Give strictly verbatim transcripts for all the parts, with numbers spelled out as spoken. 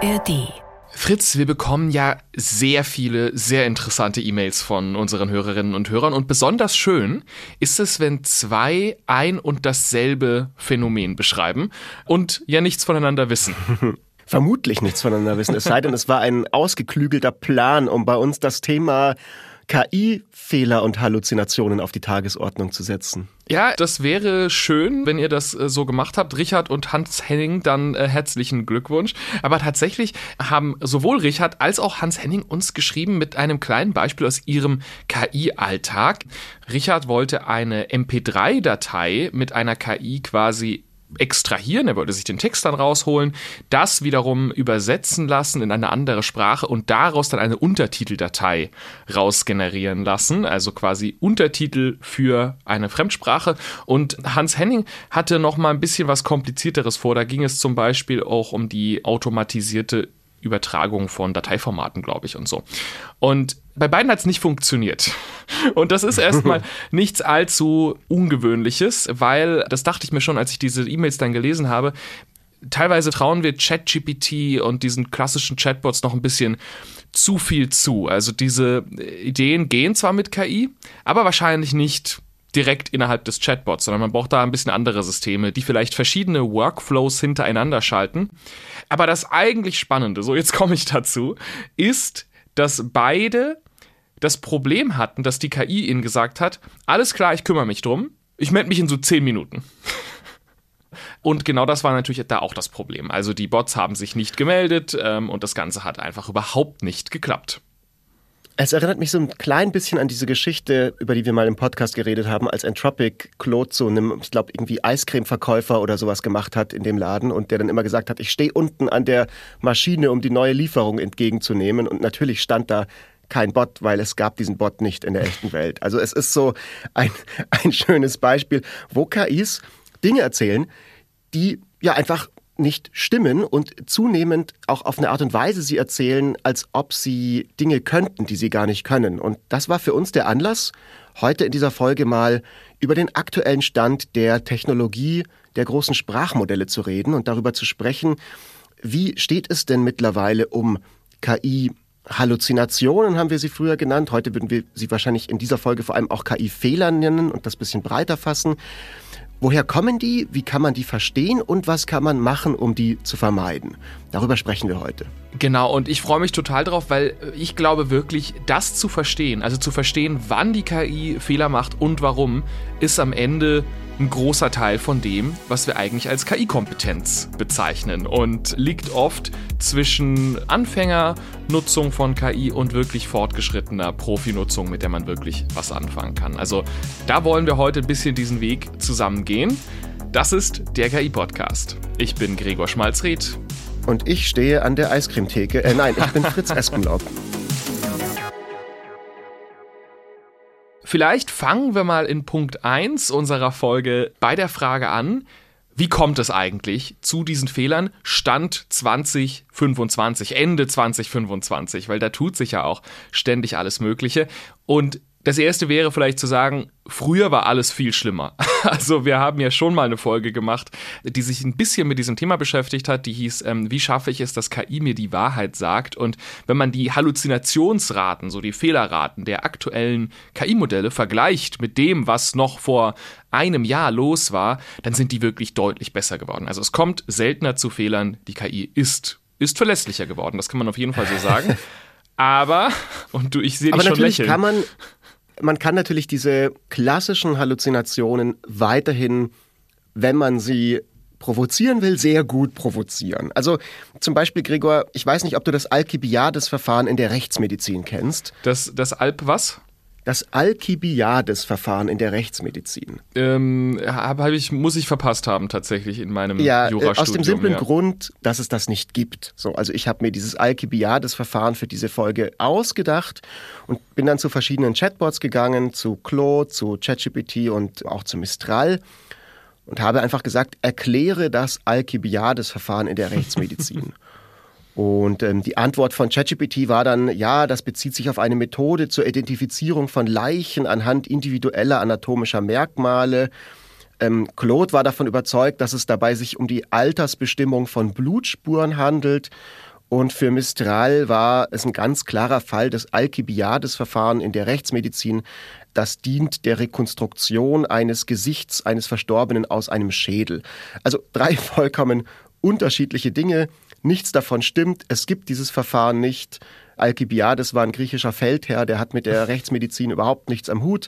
R D. Fritz, wir bekommen ja sehr viele, sehr interessante E-Mails von unseren Hörerinnen und Hörern und besonders schön ist es, wenn zwei ein und dasselbe Phänomen beschreiben und ja nichts voneinander wissen. Vermutlich nichts voneinander wissen, es sei denn, es war ein ausgeklügelter Plan, um bei uns das Thema K I-Fehler und Halluzinationen auf die Tagesordnung zu setzen. Ja, das wäre schön, wenn ihr das äh, so gemacht habt. Richard und Hans Henning, dann äh, herzlichen Glückwunsch. Aber tatsächlich haben sowohl Richard als auch Hans Henning uns geschrieben mit einem kleinen Beispiel aus ihrem K I-Alltag. Richard wollte eine M P drei Datei mit einer K I quasi extrahieren, er wollte sich den Text dann rausholen, das wiederum übersetzen lassen in eine andere Sprache und daraus dann eine Untertiteldatei rausgenerieren lassen, also quasi Untertitel für eine Fremdsprache. Und Hans Henning hatte noch mal ein bisschen was Komplizierteres vor, da ging es zum Beispiel auch um die automatisierte Übertragung von Dateiformaten, glaube ich, und so. Und bei beiden hat es nicht funktioniert. Und das ist erstmal nichts allzu Ungewöhnliches, weil, das dachte ich mir schon, als ich diese E-Mails dann gelesen habe, teilweise trauen wir ChatGPT und diesen klassischen Chatbots noch ein bisschen zu viel zu. Also diese Ideen gehen zwar mit K I, aber wahrscheinlich nicht direkt innerhalb des Chatbots, sondern man braucht da ein bisschen andere Systeme, die vielleicht verschiedene Workflows hintereinander schalten. Aber das eigentlich Spannende, so jetzt komme ich dazu, ist, dass beide das Problem hatten, dass die K I ihnen gesagt hat, alles klar, ich kümmere mich drum, ich melde mich in so zehn Minuten. Und genau das war natürlich da auch das Problem. Also die Bots haben sich nicht gemeldet ähm, und das Ganze hat einfach überhaupt nicht geklappt. Es erinnert mich so ein klein bisschen an diese Geschichte, über die wir mal im Podcast geredet haben, als Anthropic Claude zu einem, ich glaube, irgendwie Eiscreme-Verkäufer oder sowas gemacht hat in dem Laden und der dann immer gesagt hat, ich stehe unten an der Maschine, um die neue Lieferung entgegenzunehmen. Und natürlich stand da kein Bot, weil es gab diesen Bot nicht in der echten Welt. Also es ist so ein, ein schönes Beispiel, wo K Is Dinge erzählen, die ja einfach nicht stimmen und zunehmend auch auf eine Art und Weise sie erzählen, als ob sie Dinge könnten, die sie gar nicht können. Und das war für uns der Anlass, heute in dieser Folge mal über den aktuellen Stand der Technologie der großen Sprachmodelle zu reden und darüber zu sprechen, wie steht es denn mittlerweile um K I-Halluzinationen, haben wir sie früher genannt. Heute würden wir sie wahrscheinlich in dieser Folge vor allem auch K I-Fehler nennen und das ein bisschen breiter fassen. Woher kommen die? Wie kann man die verstehen? Und was kann man machen, um die zu vermeiden? Darüber sprechen wir heute. Genau, und ich freue mich total drauf, weil ich glaube wirklich, das zu verstehen, also zu verstehen, wann die K I Fehler macht und warum, ist am Ende ein großer Teil von dem, was wir eigentlich als K I-Kompetenz bezeichnen und liegt oft zwischen Anfängernutzung von K I und wirklich fortgeschrittener Profinutzung, mit der man wirklich was anfangen kann. Also da wollen wir heute ein bisschen diesen Weg zusammen gehen. Das ist der K I-Podcast. Ich bin Gregor Schmalzried. Und ich stehe an der Eiscremetheke. Äh, nein, ich bin Fritz Espenlaub. Vielleicht fangen wir mal in Punkt eins unserer Folge bei der Frage an, wie kommt es eigentlich zu diesen Fehlern Stand zwanzig fünfundzwanzig, Ende zwanzig fünfundzwanzig, weil da tut sich ja auch ständig alles Mögliche. Und das erste wäre vielleicht zu sagen, früher war alles viel schlimmer. Also wir haben ja schon mal eine Folge gemacht, die sich ein bisschen mit diesem Thema beschäftigt hat, die hieß, ähm, wie schaffe ich es, dass K I mir die Wahrheit sagt? Und wenn man die Halluzinationsraten, so die Fehlerraten der aktuellen K I-Modelle vergleicht mit dem, was noch vor einem Jahr los war, dann sind die wirklich deutlich besser geworden. Also es kommt seltener zu Fehlern, die K I ist, ist verlässlicher geworden, das kann man auf jeden Fall so sagen. Aber, und du, ich sehe dich schon lächeln. Kann man Man kann natürlich diese klassischen Halluzinationen weiterhin, wenn man sie provozieren will, sehr gut provozieren. Also zum Beispiel, Gregor, ich weiß nicht, ob du das Alkibiades-Verfahren in der Rechtsmedizin kennst. Das, das Alp was? Das Alkibiades-Verfahren in der Rechtsmedizin. Ähm, hab, hab ich, muss ich verpasst haben tatsächlich in meinem ja, Jurastudium. Aus dem simplen ja. Grund, dass es das nicht gibt. So, also ich habe mir dieses Alkibiades-Verfahren für diese Folge ausgedacht und bin dann zu verschiedenen Chatbots gegangen, zu Claude, zu ChatGPT und auch zu Mistral und habe einfach gesagt, erkläre das Alkibiades-Verfahren in der Rechtsmedizin. Und ähm, die Antwort von ChatGPT war dann, ja, das bezieht sich auf eine Methode zur Identifizierung von Leichen anhand individueller anatomischer Merkmale. Ähm, Claude war davon überzeugt, dass es dabei sich um die Altersbestimmung von Blutspuren handelt. Und für Mistral war es ein ganz klarer Fall des Alkibiades-Verfahren in der Rechtsmedizin. Das dient der Rekonstruktion eines Gesichts eines Verstorbenen aus einem Schädel. Also drei vollkommen unterschiedliche Dinge. Nichts davon stimmt. Es gibt dieses Verfahren nicht. Alkibiades war ein griechischer Feldherr, der hat mit der Rechtsmedizin überhaupt nichts am Hut.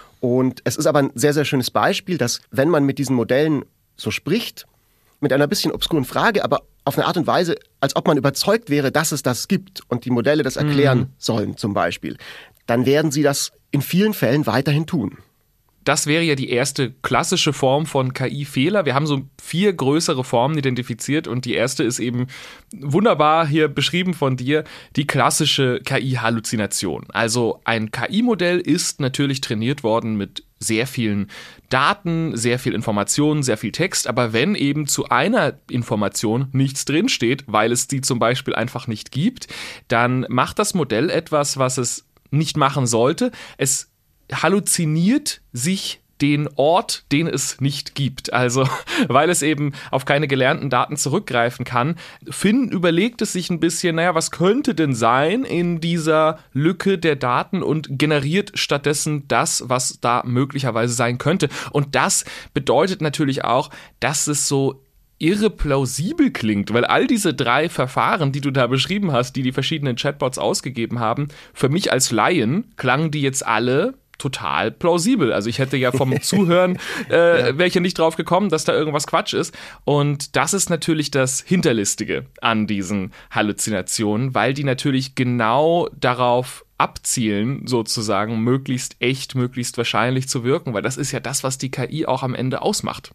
Und es ist aber ein sehr, sehr schönes Beispiel, dass wenn man mit diesen Modellen so spricht, mit einer bisschen obskuren Frage, aber auf eine Art und Weise, als ob man überzeugt wäre, dass es das gibt und die Modelle das erklären mhm. sollen zum Beispiel, dann werden sie das in vielen Fällen weiterhin tun. Das wäre ja die erste klassische Form von K I-Fehler. Wir haben so vier größere Formen identifiziert und die erste ist eben wunderbar hier beschrieben von dir, die klassische K I-Halluzination. Also ein K I-Modell ist natürlich trainiert worden mit sehr vielen Daten, sehr viel Informationen, sehr viel Text, aber wenn eben zu einer Information nichts drinsteht, weil es die zum Beispiel einfach nicht gibt, dann macht das Modell etwas, was es nicht machen sollte. Es halluziniert sich den Ort, den es nicht gibt. Also, weil es eben auf keine gelernten Daten zurückgreifen kann. Finn überlegt es sich ein bisschen, naja, was könnte denn sein in dieser Lücke der Daten und generiert stattdessen das, was da möglicherweise sein könnte. Und das bedeutet natürlich auch, dass es so irre plausibel klingt, weil all diese drei Verfahren, die du da beschrieben hast, die die verschiedenen Chatbots ausgegeben haben, für mich als Laien klangen die jetzt alle total plausibel. Also ich hätte ja vom Zuhören, äh, ja. wäre ich ja nicht drauf gekommen, dass da irgendwas Quatsch ist. Und das ist natürlich das Hinterlistige an diesen Halluzinationen, weil die natürlich genau darauf abzielen, sozusagen, möglichst echt, möglichst wahrscheinlich zu wirken, weil das ist ja das, was die K I auch am Ende ausmacht.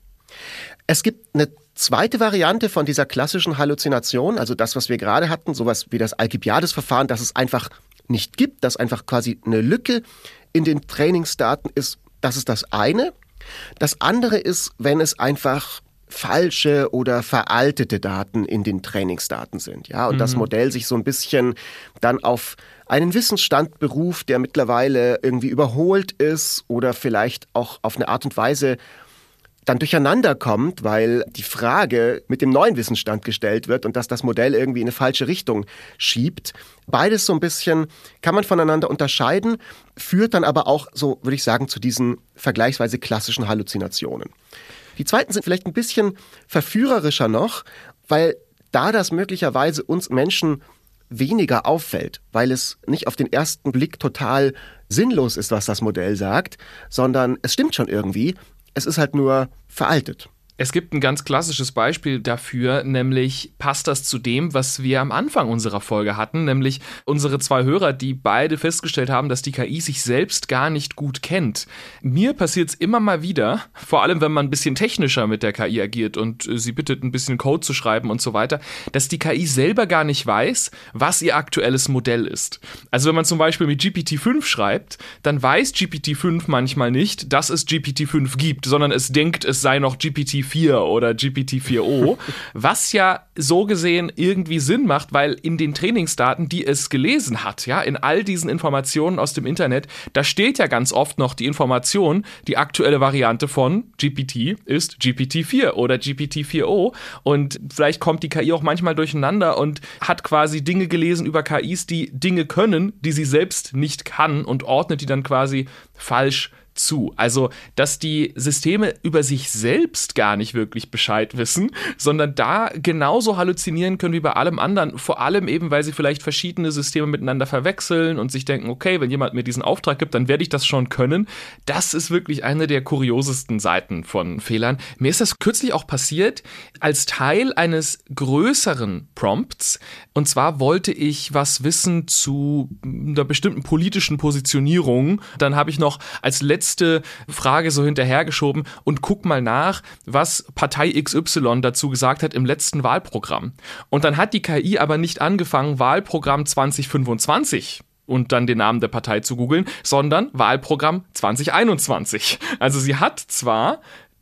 Es gibt eine zweite Variante von dieser klassischen Halluzination, also das, was wir gerade hatten, sowas wie das Alkibiades-Verfahren, dass es einfach nicht gibt, dass einfach quasi eine Lücke in den Trainingsdaten ist. Das ist das eine. Das andere ist, wenn es einfach falsche oder veraltete Daten in den Trainingsdaten sind. Ja, und mhm. das Modell sich so ein bisschen dann auf einen Wissensstand beruft, der mittlerweile irgendwie überholt ist oder vielleicht auch auf eine Art und Weise dann durcheinander kommt, weil die Frage mit dem neuen Wissensstand gestellt wird und dass das Modell irgendwie in eine falsche Richtung schiebt. Beides so ein bisschen kann man voneinander unterscheiden, führt dann aber auch, so würde ich sagen, zu diesen vergleichsweise klassischen Halluzinationen. Die zweiten sind vielleicht ein bisschen verführerischer noch, weil da das möglicherweise uns Menschen weniger auffällt, weil es nicht auf den ersten Blick total sinnlos ist, was das Modell sagt, sondern es stimmt schon irgendwie. Es ist halt nur veraltet. Es gibt ein ganz klassisches Beispiel dafür, nämlich passt das zu dem, was wir am Anfang unserer Folge hatten, nämlich unsere zwei Hörer, die beide festgestellt haben, dass die K I sich selbst gar nicht gut kennt. Mir passiert es immer mal wieder, vor allem wenn man ein bisschen technischer mit der K I agiert und sie bittet, ein bisschen Code zu schreiben und so weiter, dass die K I selber gar nicht weiß, was ihr aktuelles Modell ist. Also wenn man zum Beispiel mit G P T fünf schreibt, dann weiß G P T fünf manchmal nicht, dass es G P T fünf gibt, sondern es denkt, es sei noch G P T vier oder G P T vier o, was ja so gesehen irgendwie Sinn macht, weil in den Trainingsdaten, die es gelesen hat, ja, in all diesen Informationen aus dem Internet, da steht ja ganz oft noch die Information, die aktuelle Variante von G P T ist G P T vier oder G P T vier o und vielleicht kommt die K I auch manchmal durcheinander und hat quasi Dinge gelesen über K Is, die Dinge können, die sie selbst nicht kann und ordnet die dann quasi falsch zu. Also, dass die Systeme über sich selbst gar nicht wirklich Bescheid wissen, sondern da genauso halluzinieren können wie bei allem anderen. Vor allem eben, weil sie vielleicht verschiedene Systeme miteinander verwechseln und sich denken, okay, wenn jemand mir diesen Auftrag gibt, dann werde ich das schon können. Das ist wirklich eine der kuriosesten Seiten von Fehlern. Mir ist das kürzlich auch passiert, als Teil eines größeren Prompts. Und zwar wollte ich was wissen zu einer bestimmten politischen Positionierung. Dann habe ich noch als letztes letzte Frage so hinterhergeschoben und guck mal nach, was Partei X Y dazu gesagt hat im letzten Wahlprogramm. Und dann hat die K I aber nicht angefangen, Wahlprogramm zwanzig fünfundzwanzig und dann den Namen der Partei zu googeln, sondern Wahlprogramm zwanzig einundzwanzig. Also sie hat zwar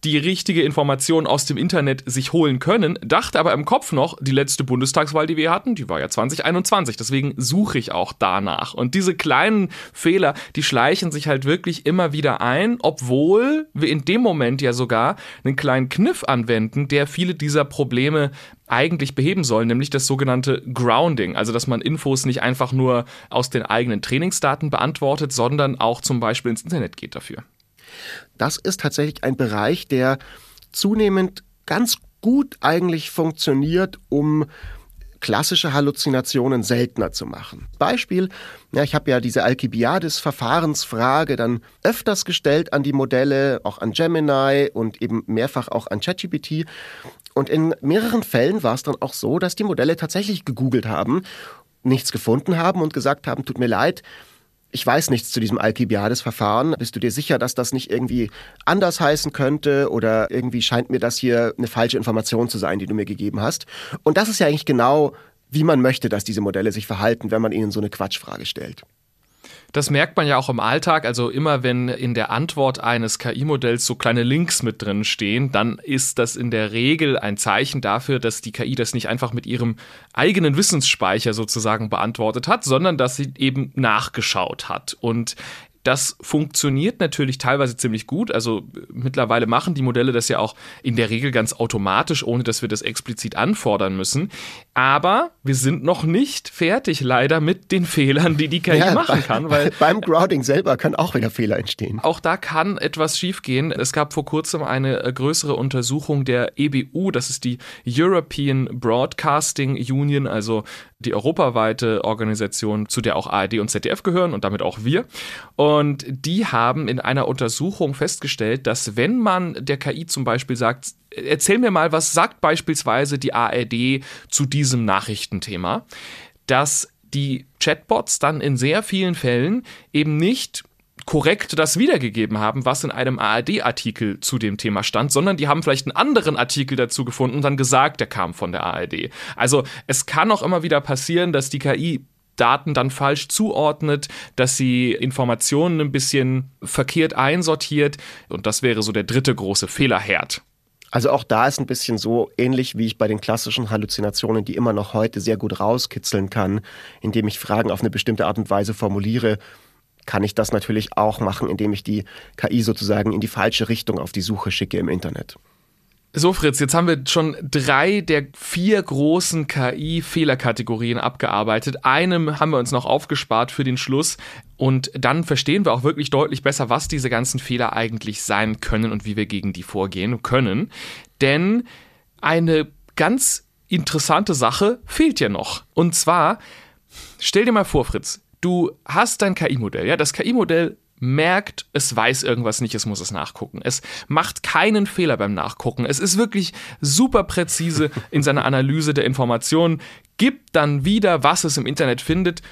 die richtige Information aus dem Internet sich holen können, dachte aber im Kopf noch, die letzte Bundestagswahl, die wir hatten, die war ja zwanzig einundzwanzig, deswegen suche ich auch danach. Und diese kleinen Fehler, die schleichen sich halt wirklich immer wieder ein, obwohl wir in dem Moment ja sogar einen kleinen Kniff anwenden, der viele dieser Probleme eigentlich beheben soll, nämlich das sogenannte Grounding, also dass man Infos nicht einfach nur aus den eigenen Trainingsdaten beantwortet, sondern auch zum Beispiel ins Internet geht dafür. Das ist tatsächlich ein Bereich, der zunehmend ganz gut eigentlich funktioniert, um klassische Halluzinationen seltener zu machen. Beispiel, ja, ich habe ja diese Alkibiades-Verfahrensfrage dann öfters gestellt an die Modelle, auch an Gemini und eben mehrfach auch an ChatGPT. Und in mehreren Fällen war es dann auch so, dass die Modelle tatsächlich gegoogelt haben, nichts gefunden haben und gesagt haben, tut mir leid, ich weiß nichts zu diesem Alkibiades-Verfahren. Bist du dir sicher, dass das nicht irgendwie anders heißen könnte oder irgendwie scheint mir das hier eine falsche Information zu sein, die du mir gegeben hast? Und das ist ja eigentlich genau, wie man möchte, dass diese Modelle sich verhalten, wenn man ihnen so eine Quatschfrage stellt. Das merkt man ja auch im Alltag, also immer wenn in der Antwort eines K I-Modells so kleine Links mit drin stehen, dann ist das in der Regel ein Zeichen dafür, dass die K I das nicht einfach mit ihrem eigenen Wissensspeicher sozusagen beantwortet hat, sondern dass sie eben nachgeschaut hat. Und das funktioniert natürlich teilweise ziemlich gut. Also mittlerweile machen die Modelle das ja auch in der Regel ganz automatisch, ohne dass wir das explizit anfordern müssen. Aber wir sind noch nicht fertig, leider, mit den Fehlern, die die K I ja, machen bei, kann. Weil beim Grounding selber kann auch wieder Fehler entstehen. Auch da kann etwas schiefgehen. Es gab vor kurzem eine größere Untersuchung der E B U, das ist die European Broadcasting Union, also die europaweite Organisation, zu der auch A R D und Z D F gehören und damit auch wir. Und die haben in einer Untersuchung festgestellt, dass wenn man der K I zum Beispiel sagt, erzähl mir mal, was sagt beispielsweise die A R D zu diesem Nachrichtenthema, dass die Chatbots dann in sehr vielen Fällen eben nicht korrekt das wiedergegeben haben, was in einem A R D-Artikel zu dem Thema stand, sondern die haben vielleicht einen anderen Artikel dazu gefunden und dann gesagt, der kam von der A R D. Also es kann auch immer wieder passieren, dass die K I Daten dann falsch zuordnet, dass sie Informationen ein bisschen verkehrt einsortiert und das wäre so der dritte große Fehlerherd. Also auch da ist ein bisschen so ähnlich, wie ich bei den klassischen Halluzinationen, die immer noch heute sehr gut rauskitzeln kann, indem ich Fragen auf eine bestimmte Art und Weise formuliere, kann ich das natürlich auch machen, indem ich die K I sozusagen in die falsche Richtung auf die Suche schicke im Internet. So, Fritz, jetzt haben wir schon drei der vier großen K I-Fehlerkategorien abgearbeitet. Einem haben wir uns noch aufgespart für den Schluss. Und dann verstehen wir auch wirklich deutlich besser, was diese ganzen Fehler eigentlich sein können und wie wir gegen die vorgehen können. Denn eine ganz interessante Sache fehlt ja noch. Und zwar, stell dir mal vor, Fritz, du hast dein K I-Modell. Ja, das K I-Modell merkt, es weiß irgendwas nicht, es muss es nachgucken. Es macht keinen Fehler beim Nachgucken. Es ist wirklich super präzise in seiner Analyse der Informationen, gibt dann wieder, was es im Internet findet.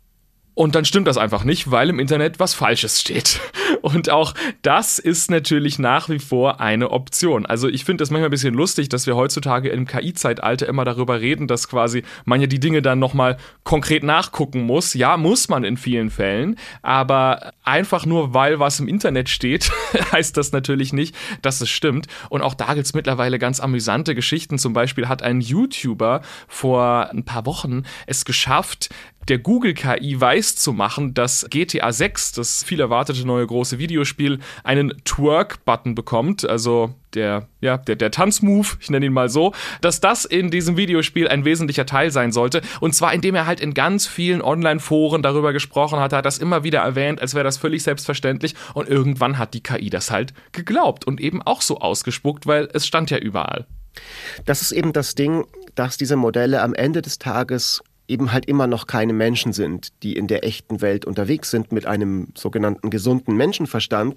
Und dann stimmt das einfach nicht, weil im Internet was Falsches steht. Und auch das ist natürlich nach wie vor eine Option. Also ich finde das manchmal ein bisschen lustig, dass wir heutzutage im K I-Zeitalter immer darüber reden, dass quasi man ja die Dinge dann nochmal konkret nachgucken muss. Ja, muss man in vielen Fällen, aber einfach nur, weil was im Internet steht, heißt das natürlich nicht, dass es stimmt. Und auch da gibt es mittlerweile ganz amüsante Geschichten. Zum Beispiel hat ein YouTuber vor ein paar Wochen es geschafft, der Google-K I weiß zu machen, dass G T A sechs, das viel erwartete neue große Videospiel, einen Twerk-Button bekommt, also der, ja, der, der Tanzmove, ich nenne ihn mal so, dass das in diesem Videospiel ein wesentlicher Teil sein sollte. Und zwar, indem er halt in ganz vielen Online-Foren darüber gesprochen hat, er hat das immer wieder erwähnt, als wäre das völlig selbstverständlich. Und irgendwann hat die K I das halt geglaubt und eben auch so ausgespuckt, weil es stand ja überall. Das ist eben das Ding, dass diese Modelle am Ende des Tages eben halt immer noch keine Menschen sind, die in der echten Welt unterwegs sind mit einem sogenannten gesunden Menschenverstand,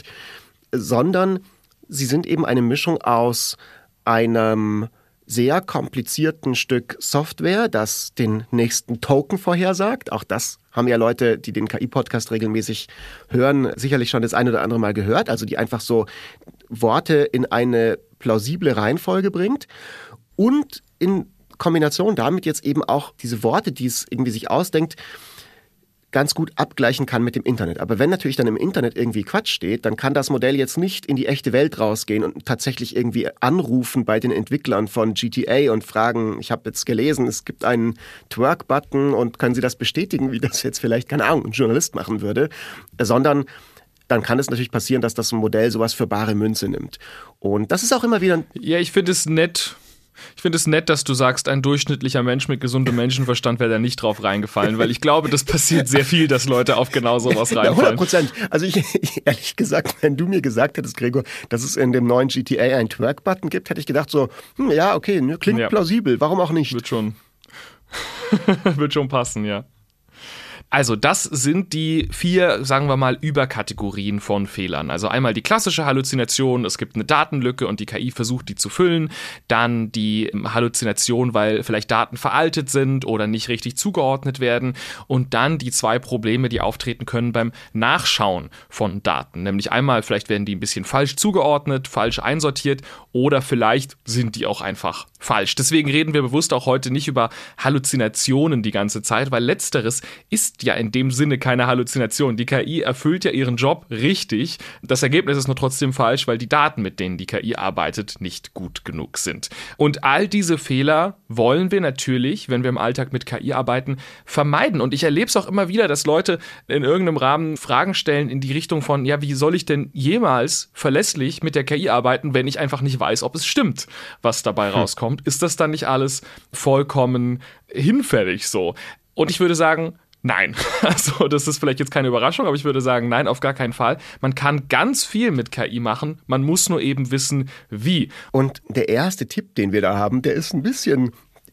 sondern sie sind eben eine Mischung aus einem sehr komplizierten Stück Software, das den nächsten Token vorhersagt. Auch das haben ja Leute, die den K I-Podcast regelmäßig hören, sicherlich schon das ein oder andere Mal gehört, also die einfach so Worte in eine plausible Reihenfolge bringt und in Kombination damit jetzt eben auch diese Worte, die es irgendwie sich ausdenkt, ganz gut abgleichen kann mit dem Internet. Aber wenn natürlich dann im Internet irgendwie Quatsch steht, dann kann das Modell jetzt nicht in die echte Welt rausgehen und tatsächlich irgendwie anrufen bei den Entwicklern von G T A und fragen, ich habe jetzt gelesen, es gibt einen Twerk-Button und können Sie das bestätigen, wie das jetzt vielleicht, keine Ahnung, ein Journalist machen würde, sondern dann kann es natürlich passieren, dass das Modell sowas für bare Münze nimmt. Und das ist auch immer wieder... Ja, ich finde es nett... Ich finde es nett, dass du sagst, ein durchschnittlicher Mensch mit gesundem Menschenverstand wäre da nicht drauf reingefallen, weil ich glaube, das passiert sehr viel, dass Leute auf genau sowas reinfallen. Ja, hundert Prozent. Also ich, ich, ehrlich gesagt, wenn du mir gesagt hättest, Gregor, dass es in dem neuen G T A einen Twerk-Button gibt, hätte ich gedacht so, hm, ja, okay, klingt ja. plausibel, warum auch nicht? Wird schon, wird schon passen, ja. Also das sind die vier, sagen wir mal, Überkategorien von Fehlern. Also einmal die klassische Halluzination, es gibt eine Datenlücke und die K I versucht, die zu füllen. Dann die Halluzination, weil vielleicht Daten veraltet sind oder nicht richtig zugeordnet werden. Und dann die zwei Probleme, die auftreten können beim Nachschauen von Daten. Nämlich einmal, vielleicht werden die ein bisschen falsch zugeordnet, falsch einsortiert oder vielleicht sind die auch einfach falsch. Deswegen reden wir bewusst auch heute nicht über Halluzinationen die ganze Zeit, weil letzteres ist ja in dem Sinne keine Halluzination. Die K I erfüllt ja ihren Job richtig. Das Ergebnis ist nur trotzdem falsch, weil die Daten, mit denen die K I arbeitet, nicht gut genug sind. Und all diese Fehler wollen wir natürlich, wenn wir im Alltag mit K I arbeiten, vermeiden. Und ich erlebe es auch immer wieder, dass Leute in irgendeinem Rahmen Fragen stellen in die Richtung von, ja, wie soll ich denn jemals verlässlich mit der K I arbeiten, wenn ich einfach nicht weiß, ob es stimmt, was dabei hm. rauskommt? Ist das dann nicht alles vollkommen hinfällig so? Und ich würde sagen, nein. Also das ist vielleicht jetzt keine Überraschung, aber ich würde sagen, nein, auf gar keinen Fall. Man kann ganz viel mit K I machen, man muss nur eben wissen, wie. Und der erste Tipp, den wir da haben, der ist ein bisschen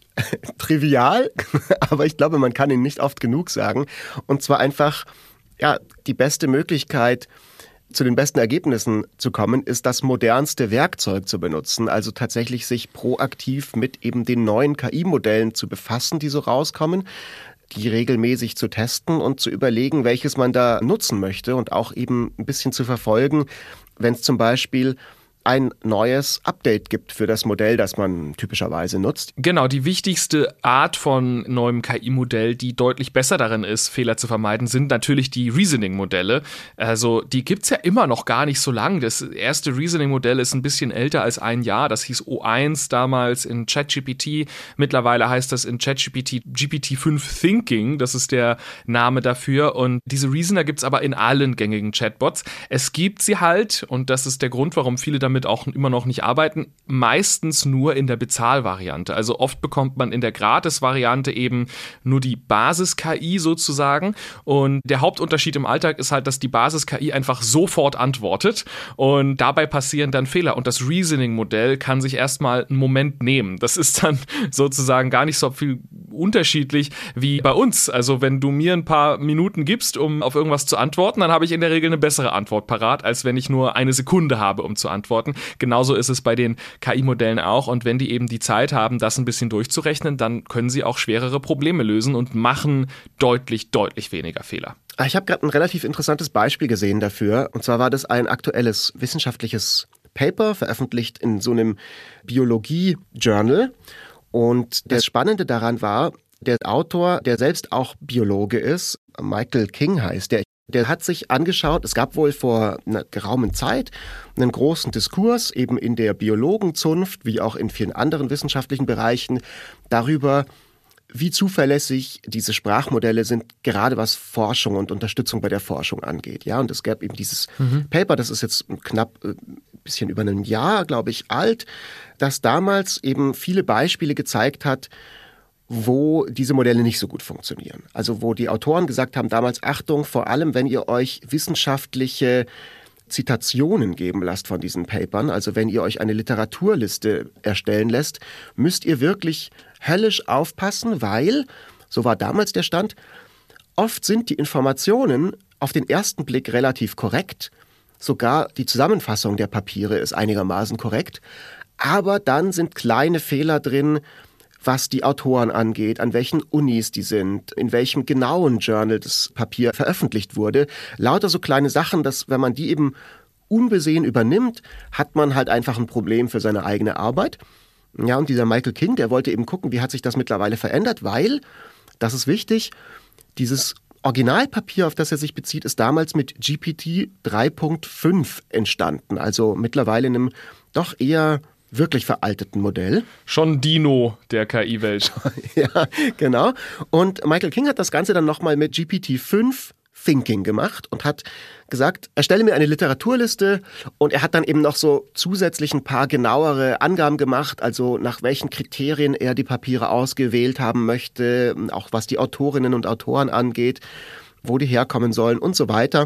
trivial, aber ich glaube, man kann ihn nicht oft genug sagen. Und zwar einfach, ja, die beste Möglichkeit, zu den besten Ergebnissen zu kommen, ist das modernste Werkzeug zu benutzen. Also tatsächlich sich proaktiv mit eben den neuen K I-Modellen zu befassen, die so rauskommen, die regelmäßig zu testen und zu überlegen, welches man da nutzen möchte und auch eben ein bisschen zu verfolgen, wenn es zum Beispiel ein neues Update gibt für das Modell, das man typischerweise nutzt. Genau, die wichtigste Art von neuem K I-Modell, die deutlich besser darin ist, Fehler zu vermeiden, sind natürlich die Reasoning-Modelle. Also die gibt's ja immer noch gar nicht so lang. Das erste Reasoning-Modell ist ein bisschen älter als ein Jahr. Das hieß O eins damals in ChatGPT. Mittlerweile heißt das in ChatGPT G P T fünf Thinking. Das ist der Name dafür. Und diese Reasoner gibt's aber in allen gängigen Chatbots. Es gibt sie halt, und das ist der Grund, warum viele damit damit auch immer noch nicht arbeiten, meistens nur in der Bezahlvariante. Also oft bekommt man in der Gratis-Variante eben nur die Basis-K I sozusagen und der Hauptunterschied im Alltag ist halt, dass die Basis-K I einfach sofort antwortet und dabei passieren dann Fehler und das Reasoning-Modell kann sich erstmal einen Moment nehmen. Das ist dann sozusagen gar nicht so viel unterschiedlich wie bei uns. Also wenn du mir ein paar Minuten gibst, um auf irgendwas zu antworten, dann habe ich in der Regel eine bessere Antwort parat, als wenn ich nur eine Sekunde habe, um zu antworten. Genauso ist es bei den K I-Modellen auch und wenn die eben die Zeit haben, das ein bisschen durchzurechnen, dann können sie auch schwerere Probleme lösen und machen deutlich, deutlich weniger Fehler. Ich habe gerade ein relativ interessantes Beispiel gesehen dafür und zwar war das ein aktuelles wissenschaftliches Paper, veröffentlicht in so einem Biologie-Journal und das Spannende daran war, der Autor, der selbst auch Biologe ist, Michael King heißt der, Der hat sich angeschaut, es gab wohl vor einer geraumen Zeit einen großen Diskurs, eben in der Biologenzunft, wie auch in vielen anderen wissenschaftlichen Bereichen, darüber, wie zuverlässig diese Sprachmodelle sind, gerade was Forschung und Unterstützung bei der Forschung angeht. Ja, und es gab eben dieses mhm. Paper, das ist jetzt knapp ein bisschen über ein Jahr, glaube ich, alt, das damals eben viele Beispiele gezeigt hat, wo diese Modelle nicht so gut funktionieren. Also wo die Autoren gesagt haben, damals Achtung, vor allem wenn ihr euch wissenschaftliche Zitationen geben lasst von diesen Papern, also wenn ihr euch eine Literaturliste erstellen lässt, müsst ihr wirklich höllisch aufpassen, weil, so war damals der Stand, oft sind die Informationen auf den ersten Blick relativ korrekt, sogar die Zusammenfassung der Papiere ist einigermaßen korrekt, aber dann sind kleine Fehler drin, was die Autoren angeht, an welchen Unis die sind, in welchem genauen Journal das Papier veröffentlicht wurde. Lauter so kleine Sachen, dass wenn man die eben unbesehen übernimmt, hat man halt einfach ein Problem für seine eigene Arbeit. Ja, und dieser Michael King, der wollte eben gucken, wie hat sich das mittlerweile verändert, weil, das ist wichtig, dieses Originalpapier, auf das er sich bezieht, ist damals mit G P T drei Punkt fünf entstanden. Also mittlerweile in einem doch eher wirklich veralteten Modell. Schon Dino der K I-Welt. Ja, genau. Und Michael King hat das Ganze dann nochmal mit G P T fünf Thinking gemacht und hat gesagt, erstelle mir eine Literaturliste, und er hat dann eben noch so zusätzlich ein paar genauere Angaben gemacht, also nach welchen Kriterien er die Papiere ausgewählt haben möchte, auch was die Autorinnen und Autoren angeht, wo die herkommen sollen und so weiter.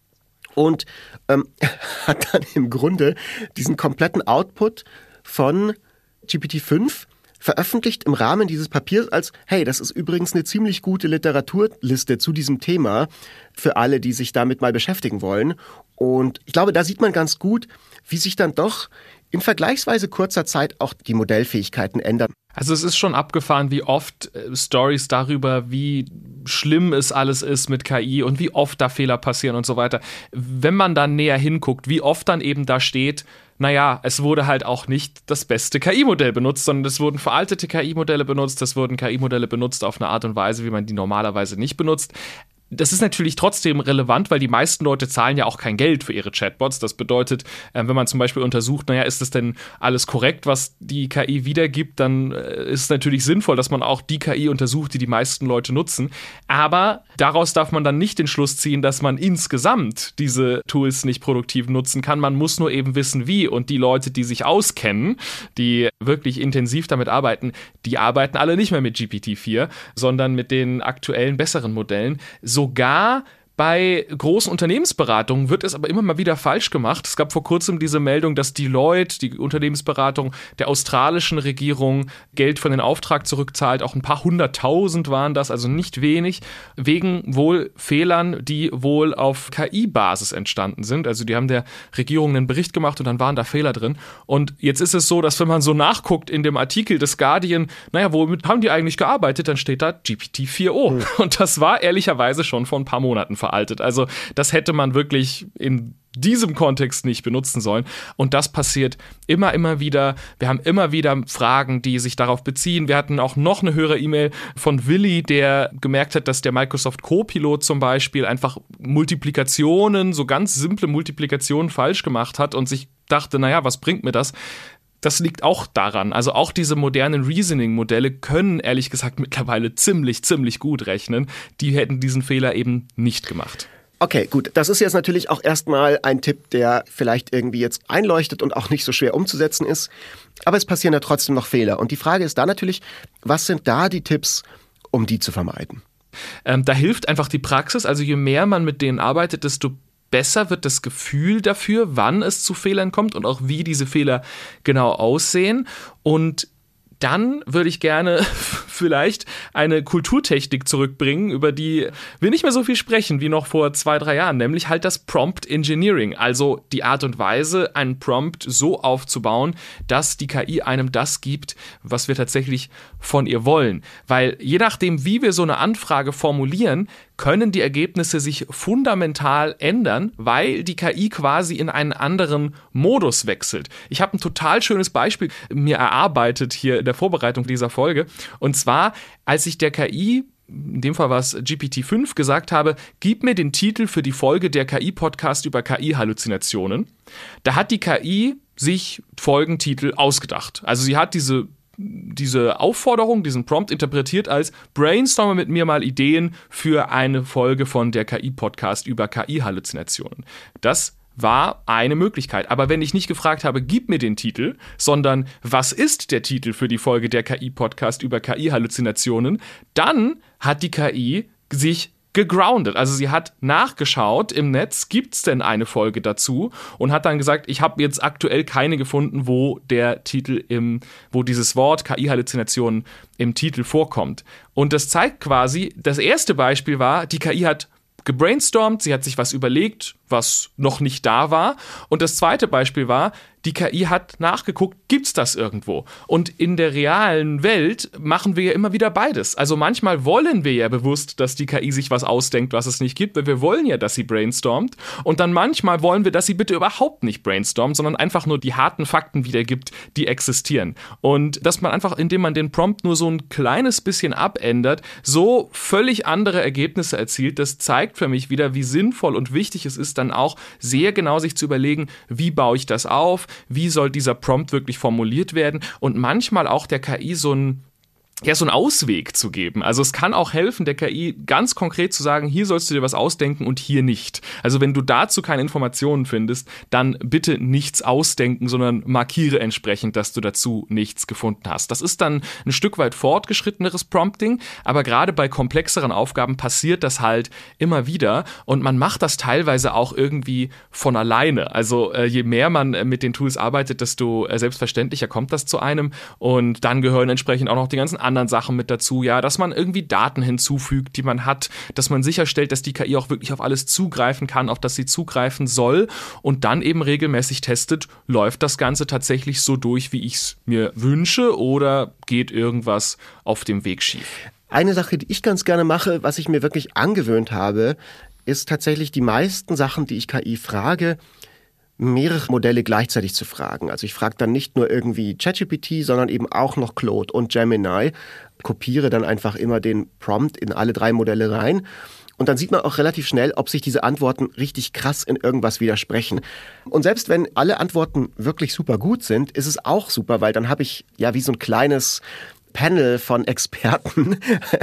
Und ähm, hat dann im Grunde diesen kompletten Output von G P T fünf veröffentlicht im Rahmen dieses Papiers als, hey, das ist übrigens eine ziemlich gute Literaturliste zu diesem Thema für alle, die sich damit mal beschäftigen wollen. Und ich glaube, da sieht man ganz gut, wie sich dann doch in vergleichsweise kurzer Zeit auch die Modellfähigkeiten ändern. Also es ist schon abgefahren, wie oft äh, Stories darüber, wie schlimm es alles ist mit K I und wie oft da Fehler passieren und so weiter. Wenn man dann näher hinguckt, wie oft dann eben da steht, naja, es wurde halt auch nicht das beste K I-Modell benutzt, sondern es wurden veraltete K I-Modelle benutzt, es wurden K I-Modelle benutzt auf eine Art und Weise, wie man die normalerweise nicht benutzt. Das ist natürlich trotzdem relevant, weil die meisten Leute zahlen ja auch kein Geld für ihre Chatbots. Das bedeutet, wenn man zum Beispiel untersucht, naja, ist das denn alles korrekt, was die K I wiedergibt, dann ist es natürlich sinnvoll, dass man auch die K I untersucht, die die meisten Leute nutzen. Aber daraus darf man dann nicht den Schluss ziehen, dass man insgesamt diese Tools nicht produktiv nutzen kann. Man muss nur eben wissen, wie. Und die Leute, die sich auskennen, die wirklich intensiv damit arbeiten, die arbeiten alle nicht mehr mit G P T vier, sondern mit den aktuellen, besseren Modellen. So Sogar bei großen Unternehmensberatungen wird es aber immer mal wieder falsch gemacht. Es gab vor kurzem diese Meldung, dass Deloitte, die Unternehmensberatung der australischen Regierung, Geld von den Auftrag zurückzahlt. Auch ein paar hunderttausend waren das, also nicht wenig, wegen wohl Fehlern, die wohl auf K I-Basis entstanden sind. Also die haben der Regierung einen Bericht gemacht und dann waren da Fehler drin. Und jetzt ist es so, dass wenn man so nachguckt in dem Artikel des Guardian, naja, womit haben die eigentlich gearbeitet, dann steht da G P T vier o. Hm. Und das war ehrlicherweise schon vor ein paar Monaten veraltet. Also das hätte man wirklich in diesem Kontext nicht benutzen sollen. Und das passiert immer, immer wieder. Wir haben immer wieder Fragen, die sich darauf beziehen. Wir hatten auch noch eine höhere E-Mail von Willi, der gemerkt hat, dass der Microsoft Copilot zum Beispiel einfach Multiplikationen, so ganz simple Multiplikationen falsch gemacht hat und sich dachte, naja, was bringt mir das? Das liegt auch daran. Also auch diese modernen Reasoning-Modelle können ehrlich gesagt mittlerweile ziemlich, ziemlich gut rechnen. Die hätten diesen Fehler eben nicht gemacht. Okay, gut. Das ist jetzt natürlich auch erstmal ein Tipp, der vielleicht irgendwie jetzt einleuchtet und auch nicht so schwer umzusetzen ist. Aber es passieren ja trotzdem noch Fehler. Und die Frage ist da natürlich, was sind da die Tipps, um die zu vermeiden? Ähm, da hilft einfach die Praxis. Also je mehr man mit denen arbeitet, desto besser wird das Gefühl dafür, wann es zu Fehlern kommt und auch wie diese Fehler genau aussehen. Und dann würde ich gerne vielleicht eine Kulturtechnik zurückbringen, über die wir nicht mehr so viel sprechen wie noch vor zwei, drei Jahren, nämlich halt das Prompt Engineering, also die Art und Weise, einen Prompt so aufzubauen, dass die K I einem das gibt, was wir tatsächlich von ihr wollen. Weil je nachdem, wie wir so eine Anfrage formulieren, können die Ergebnisse sich fundamental ändern, weil die K I quasi in einen anderen Modus wechselt. Ich habe ein total schönes Beispiel mir erarbeitet hier in der Vorbereitung dieser Folge. Und zwar, als ich der K I, in dem Fall war es G P T fünf, gesagt habe, gib mir den Titel für die Folge der K I-Podcast über K I-Halluzinationen. Da hat die K I sich Folgentitel ausgedacht. Also sie hat diese diese Aufforderung, diesen Prompt interpretiert als brainstorme mit mir mal Ideen für eine Folge von der K I-Podcast über K I-Halluzinationen. Das war eine Möglichkeit. Aber wenn ich nicht gefragt habe, gib mir den Titel, sondern was ist der Titel für die Folge der K I-Podcast über K I-Halluzinationen, dann hat die K I sich gegroundet. Also sie hat nachgeschaut im Netz, gibt es denn eine Folge dazu, und hat dann gesagt, ich habe jetzt aktuell keine gefunden, wo der Titel im, wo dieses Wort K I-Halluzinationen im Titel vorkommt. Und das zeigt quasi, das erste Beispiel war, die K I hat gebrainstormt, sie hat sich was überlegt, was noch nicht da war. Und das zweite Beispiel war, die K I hat nachgeguckt, gibt's das irgendwo? Und in der realen Welt machen wir ja immer wieder beides. Also manchmal wollen wir ja bewusst, dass die K I sich was ausdenkt, was es nicht gibt, weil wir wollen ja, dass sie brainstormt. Und dann manchmal wollen wir, dass sie bitte überhaupt nicht brainstormt, sondern einfach nur die harten Fakten wiedergibt, die existieren. Und dass man einfach, indem man den Prompt nur so ein kleines bisschen abändert, so völlig andere Ergebnisse erzielt, das zeigt für mich wieder, wie sinnvoll und wichtig es ist, dann auch sehr genau sich zu überlegen, wie baue ich das auf, wie soll dieser Prompt wirklich formuliert werden und manchmal auch der K I so ein ja, so einen Ausweg zu geben. Also es kann auch helfen, der K I ganz konkret zu sagen, hier sollst du dir was ausdenken und hier nicht. Also wenn du dazu keine Informationen findest, dann bitte nichts ausdenken, sondern markiere entsprechend, dass du dazu nichts gefunden hast. Das ist dann ein Stück weit fortgeschritteneres Prompting, aber gerade bei komplexeren Aufgaben passiert das halt immer wieder und man macht das teilweise auch irgendwie von alleine. Also äh, je mehr man äh, mit den Tools arbeitet, desto äh, selbstverständlicher kommt das zu einem und dann gehören entsprechend auch noch die ganzen anderen Sachen mit dazu, ja, dass man irgendwie Daten hinzufügt, die man hat, dass man sicherstellt, dass die K I auch wirklich auf alles zugreifen kann, auf das sie zugreifen soll und dann eben regelmäßig testet, läuft das Ganze tatsächlich so durch, wie ich es mir wünsche oder geht irgendwas auf dem Weg schief? Eine Sache, die ich ganz gerne mache, was ich mir wirklich angewöhnt habe, ist tatsächlich die meisten Sachen, die ich K I frage, mehrere Modelle gleichzeitig zu fragen. Also ich frage dann nicht nur irgendwie ChatGPT, sondern eben auch noch Claude und Gemini, kopiere dann einfach immer den Prompt in alle drei Modelle rein. Und dann sieht man auch relativ schnell, ob sich diese Antworten richtig krass in irgendwas widersprechen. Und selbst wenn alle Antworten wirklich super gut sind, ist es auch super, weil dann habe ich ja wie so ein kleines Panel von Experten,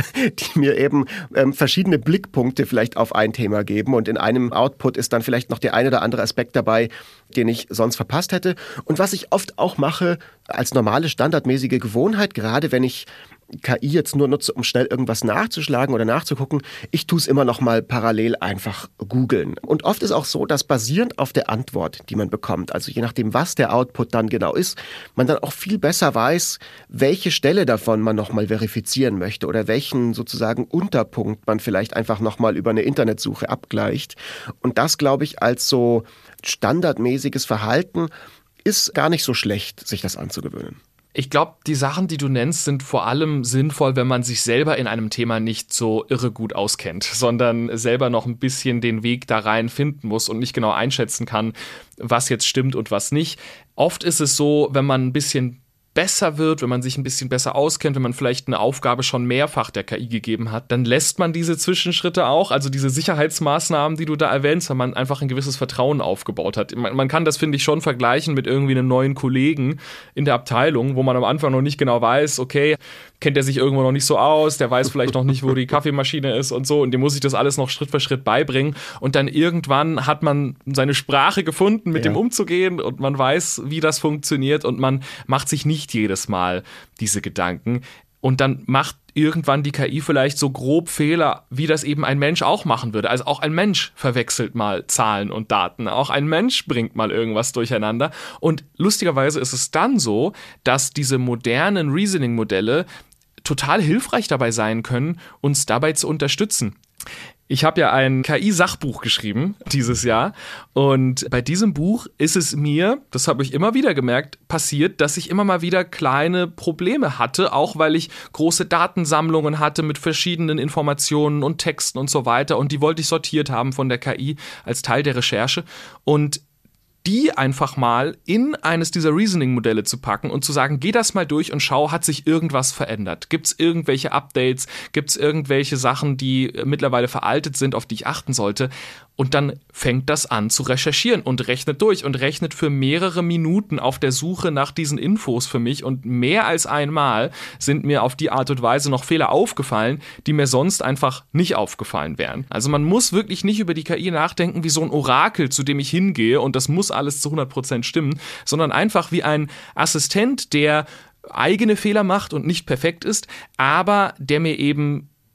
die mir eben ähm, verschiedene Blickpunkte vielleicht auf ein Thema geben und in einem Output ist dann vielleicht noch der eine oder andere Aspekt dabei, den ich sonst verpasst hätte. Und was ich oft auch mache als normale, standardmäßige Gewohnheit, gerade wenn ich K I jetzt nur nutze, um schnell irgendwas nachzuschlagen oder nachzugucken, ich tue es immer noch mal parallel einfach googeln. Und oft ist auch so, dass basierend auf der Antwort, die man bekommt, also je nachdem, was der Output dann genau ist, man dann auch viel besser weiß, welche Stelle davon man noch mal verifizieren möchte oder welchen sozusagen Unterpunkt man vielleicht einfach noch mal über eine Internetsuche abgleicht. Und das, glaube ich, als so standardmäßiges Verhalten ist gar nicht so schlecht, sich das anzugewöhnen. Ich glaube, die Sachen, die du nennst, sind vor allem sinnvoll, wenn man sich selber in einem Thema nicht so irre gut auskennt, sondern selber noch ein bisschen den Weg da rein finden muss und nicht genau einschätzen kann, was jetzt stimmt und was nicht. Oft ist es so, wenn man ein bisschen besser wird, wenn man sich ein bisschen besser auskennt, wenn man vielleicht eine Aufgabe schon mehrfach der K I gegeben hat, dann lässt man diese Zwischenschritte auch, also diese Sicherheitsmaßnahmen, die du da erwähnst, weil man einfach ein gewisses Vertrauen aufgebaut hat. Man, man kann das, finde ich, schon vergleichen mit irgendwie einem neuen Kollegen in der Abteilung, wo man am Anfang noch nicht genau weiß, okay, kennt der sich irgendwo noch nicht so aus, der weiß vielleicht noch nicht, wo die Kaffeemaschine ist und so und dem muss ich das alles noch Schritt für Schritt beibringen und dann irgendwann hat man seine Sprache gefunden, mit ja. dem umzugehen und man weiß, wie das funktioniert und man macht sich nicht jedes Mal diese Gedanken und dann macht irgendwann die K I vielleicht so grob Fehler, wie das eben ein Mensch auch machen würde. Also auch ein Mensch verwechselt mal Zahlen und Daten. Auch ein Mensch bringt mal irgendwas durcheinander. Und lustigerweise ist es dann so, dass diese modernen Reasoning-Modelle total hilfreich dabei sein können, uns dabei zu unterstützen. Ich habe ja ein K I-Sachbuch geschrieben dieses Jahr und bei diesem Buch ist es mir, das habe ich immer wieder gemerkt, passiert, dass ich immer mal wieder kleine Probleme hatte, auch weil ich große Datensammlungen hatte mit verschiedenen Informationen und Texten und so weiter und die wollte ich sortiert haben von der K I als Teil der Recherche und die einfach mal in eines dieser Reasoning-Modelle zu packen und zu sagen, geh das mal durch und schau, hat sich irgendwas verändert? Gibt es irgendwelche Updates? Gibt es irgendwelche Sachen, die mittlerweile veraltet sind, auf die ich achten sollte? Und dann fängt das an zu recherchieren und rechnet durch und rechnet für mehrere Minuten auf der Suche nach diesen Infos für mich. Und mehr als einmal sind mir auf die Art und Weise noch Fehler aufgefallen, die mir sonst einfach nicht aufgefallen wären. Also man muss wirklich nicht über die K I nachdenken wie so ein Orakel, zu dem ich hingehe und das muss alles zu hundert Prozent stimmen, sondern einfach wie ein Assistent, der eigene Fehler macht und nicht perfekt ist, aber der mir eben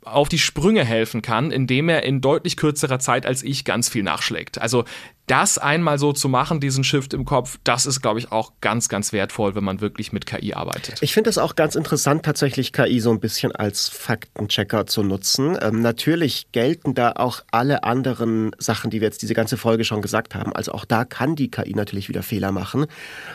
auf die Sprünge helfen kann, indem er in deutlich kürzerer Zeit als ich ganz viel nachschlägt. Also das einmal so zu machen, diesen Shift im Kopf, das ist, glaube ich, auch ganz, ganz wertvoll, wenn man wirklich mit K I arbeitet. Ich finde es auch ganz interessant, tatsächlich K I so ein bisschen als Faktenchecker zu nutzen. Ähm, natürlich gelten da auch alle anderen Sachen, die wir jetzt diese ganze Folge schon gesagt haben. Also auch da kann die K I natürlich wieder Fehler machen.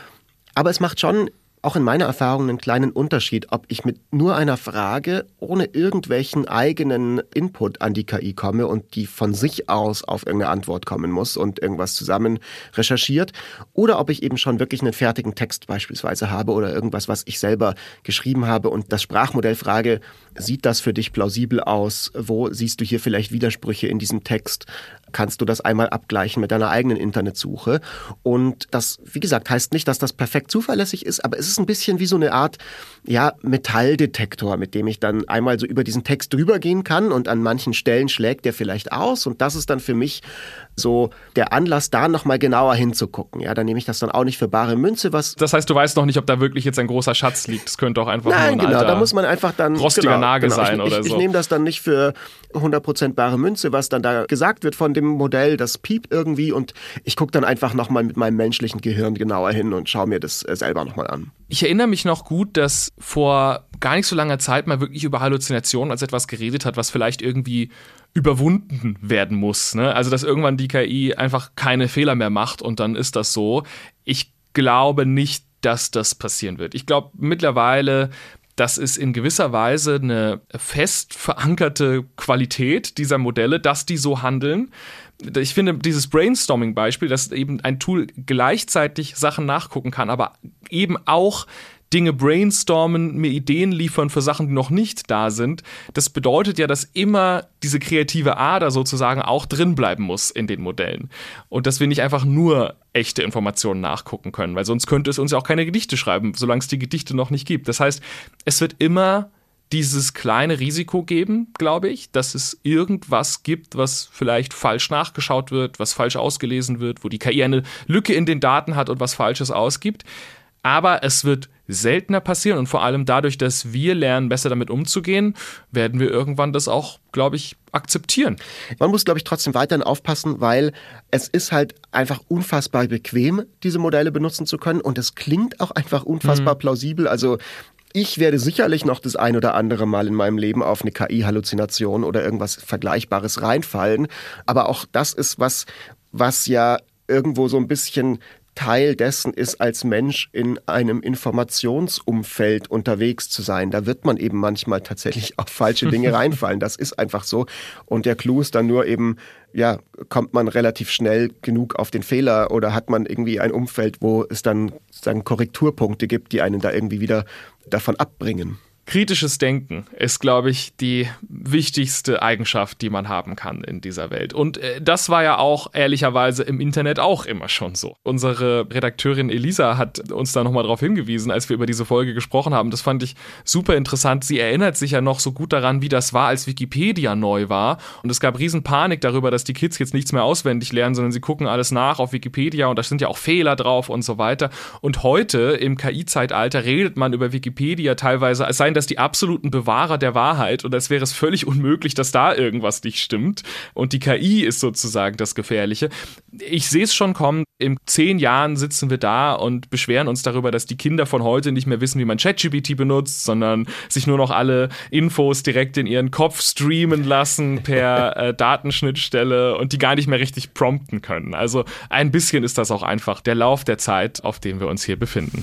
Aber es macht schon auch in meiner Erfahrung einen kleinen Unterschied, ob ich mit nur einer Frage ohne irgendwelchen eigenen Input an die K I komme und die von sich aus auf irgendeine Antwort kommen muss und irgendwas zusammen recherchiert, oder ob ich eben schon wirklich einen fertigen Text beispielsweise habe oder irgendwas, was ich selber geschrieben habe und das Sprachmodell frage, sieht das für dich plausibel aus? Wo siehst du hier vielleicht Widersprüche in diesem Text? Kannst du das einmal abgleichen mit deiner eigenen Internetsuche? Und das, wie gesagt, heißt nicht, dass das perfekt zuverlässig ist, aber es ist ein bisschen wie so eine Art, ja, Metalldetektor, mit dem ich dann einmal so über diesen Text drüber gehen kann und an manchen Stellen schlägt der vielleicht aus und das ist dann für mich so der Anlass, da nochmal genauer hinzugucken. Ja, dann nehme ich das dann auch nicht für bare Münze, was... Das heißt, du weißt noch nicht, ob da wirklich jetzt ein großer Schatz liegt. Das könnte auch einfach Nein, nur ein genau, alter, da muss man einfach dann rostiger genau, Nagel genau. sein ich, oder ich, so. Ich nehme das dann nicht für hundert Prozent bare Münze, was dann da gesagt wird von dem Modell, das piept irgendwie und ich gucke dann einfach nochmal mit meinem menschlichen Gehirn genauer hin und schaue mir das selber nochmal an. Ich erinnere mich noch gut, dass vor gar nicht so langer Zeit mal wirklich über Halluzinationen als etwas geredet hat, was vielleicht irgendwie überwunden werden muss. Ne? Also, dass irgendwann die K I einfach keine Fehler mehr macht und dann ist das so. Ich glaube nicht, dass das passieren wird. Ich glaube mittlerweile, das ist in gewisser Weise eine fest verankerte Qualität dieser Modelle, dass die so handeln. Ich finde dieses Brainstorming-Beispiel, dass eben ein Tool gleichzeitig Sachen nachgucken kann, aber eben auch Dinge brainstormen, mir Ideen liefern für Sachen, die noch nicht da sind. Das bedeutet ja, dass immer diese kreative Ader sozusagen auch drin bleiben muss in den Modellen. Und dass wir nicht einfach nur echte Informationen nachgucken können, weil sonst könnte es uns ja auch keine Gedichte schreiben, solange es die Gedichte noch nicht gibt. Das heißt, es wird immer dieses kleine Risiko geben, glaube ich, dass es irgendwas gibt, was vielleicht falsch nachgeschaut wird, was falsch ausgelesen wird, wo die K I eine Lücke in den Daten hat und was Falsches ausgibt. Aber es wird seltener passieren und vor allem dadurch, dass wir lernen, besser damit umzugehen, werden wir irgendwann das auch, glaube ich, akzeptieren. Man muss, glaube ich, trotzdem weiterhin aufpassen, weil es ist halt einfach unfassbar bequem, diese Modelle benutzen zu können und es klingt auch einfach unfassbar mhm. plausibel. Also ich werde sicherlich noch das ein oder andere Mal in meinem Leben auf eine K I-Halluzination oder irgendwas Vergleichbares reinfallen. Aber auch das ist was, was ja irgendwo so ein bisschen Teil dessen ist, als Mensch in einem Informationsumfeld unterwegs zu sein. Da wird man eben manchmal tatsächlich auf falsche Dinge reinfallen. Das ist einfach so. Und der Clou ist dann nur eben, ja, kommt man relativ schnell genug auf den Fehler oder hat man irgendwie ein Umfeld, wo es dann sozusagen Korrekturpunkte gibt, die einen da irgendwie wieder davon abbringen. Kritisches Denken ist, glaube ich, die wichtigste Eigenschaft, die man haben kann in dieser Welt. Und äh, das war ja auch ehrlicherweise im Internet auch immer schon so. Unsere Redakteurin Elisa hat uns da nochmal drauf hingewiesen, als wir über diese Folge gesprochen haben. Das fand ich super interessant. Sie erinnert sich ja noch so gut daran, wie das war, als Wikipedia neu war. Und es gab riesen Panik darüber, dass die Kids jetzt nichts mehr auswendig lernen, sondern sie gucken alles nach auf Wikipedia und da sind ja auch Fehler drauf und so weiter. Und heute im K I-Zeitalter redet man über Wikipedia teilweise, als seien das die absoluten Bewahrer der Wahrheit und als wäre es völlig unmöglich, dass da irgendwas nicht stimmt. Und die K I ist sozusagen das Gefährliche. Ich sehe es schon kommen. In zehn Jahren sitzen wir da und beschweren uns darüber, dass die Kinder von heute nicht mehr wissen, wie man ChatGPT benutzt, sondern sich nur noch alle Infos direkt in ihren Kopf streamen lassen per äh, Datenschnittstelle und die gar nicht mehr richtig prompten können. Also ein bisschen ist das auch einfach der Lauf der Zeit, auf dem wir uns hier befinden.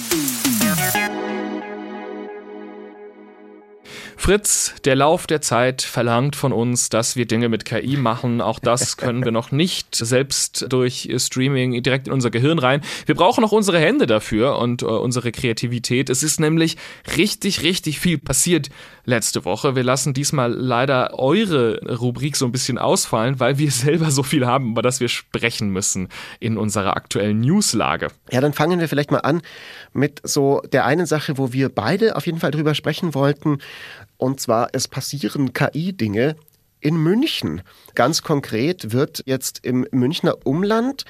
Fritz, der Lauf der Zeit verlangt von uns, dass wir Dinge mit K I machen. Auch das können wir noch nicht selbst durch Streaming direkt in unser Gehirn rein. Wir brauchen auch unsere Hände dafür und äh, unsere Kreativität. Es ist nämlich richtig, richtig viel passiert letzte Woche. Wir lassen diesmal leider eure Rubrik so ein bisschen ausfallen, weil wir selber so viel haben, über das wir sprechen müssen in unserer aktuellen Newslage. Ja, dann fangen wir vielleicht mal an mit so der einen Sache, wo wir beide auf jeden Fall drüber sprechen wollten. Und zwar, es passieren K I-Dinge in München. Ganz konkret wird jetzt im Münchner Umland